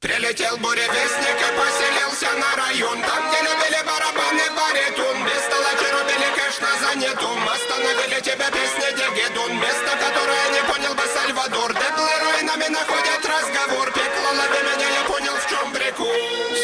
Прилетел буревестник и поселился на район, там, где любили барабаны, баритун. Без толочи рубили кэш на занятум. Остановили тебя песни Дигидун. Место, которое не понял бы Сальвадор. Деблы руинами находят разговор. Пекло, лови меня, я понял, в чем прикол.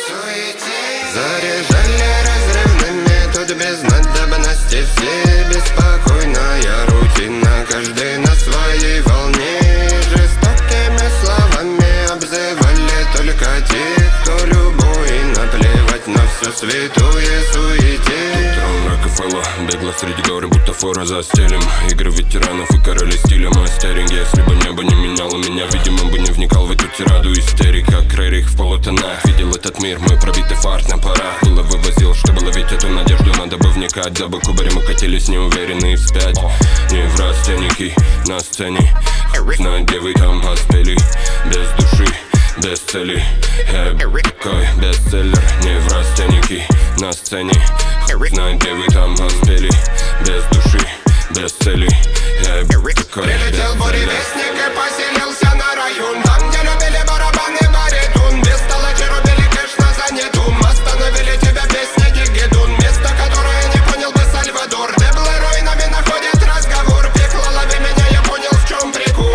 Заряжали разрывными, тут без надобности. Все беспокойная рутина, каждый на своей волне. Жестокими словами обзывали только тех, кто любой. Наплевать на всю святую суете. Трон Рокфеллера, бегло среди горы, бутафора за стилем. Игры ветеранов и короли стиля. Мастеринг, если бы небо не меняло меня, видимо, бы не вникал в эту тираду истерик. Как Рерих в полутонах видел этот мир, мой пробитый фарт на парах. Было вывозил, чтобы ловить эту надежду, надо бы вникать. За бы кубарем укатились неуверенные вспять. Не в растенники на сцене, знать, где вы там поспели. Без души, без цели, такой бестселлер. Не в растеники на сцене, знать, где вы там поспели. Без души, без цели, такой Прилетел буревестник и поселился на район, там, где любили барабаны, баритун. Без толочи рубили кэш на занятум. Остановили тебя песни Дигидун. Место, которое не понял бы Сальвадор. Деблы руинами находят разговор. Пекло, лови меня, я понял, в чем прикол.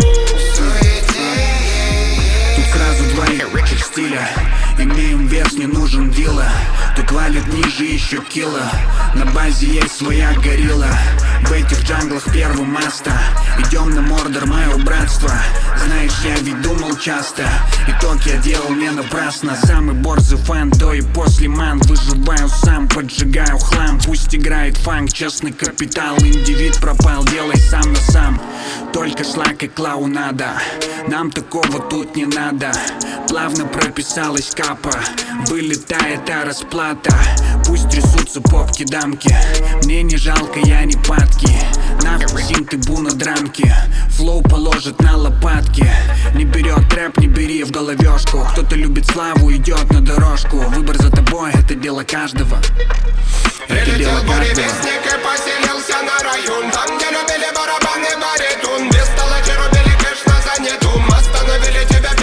Тут сразу два их стиля. Имеем вес, не нужен вилла. Тут валит ниже еще кило. На базе есть своя горилла. В этих джанглах первый маста. Идем на мордор, мое братство. Знаешь, я ведь думал часто. Итог я делал не напрасно. Самый борзый фан до и после ман. Выживаю сам, поджигаю хлам. Пусть играет фанк, честный капитал. Индивид пропал, делай сам на сам. Только шлак и клоунада. Нам такого тут не надо. Плавно прописалась капа. Вылетает расплата. Пусть трясутся попки-дамки. Мне не жалко, я не падки. Нахуй синт и буна драмки. Флоу положит на лопатки. Не берет рэп, не бери в головешку. Кто-то любит славу, идет на дорожку. Выбор за тобой, это дело каждого. Прилетел буревестник и поселился на район, там, где любили барабаны, баритун. Без толочи рубили кэш на занятум. Остановили тебя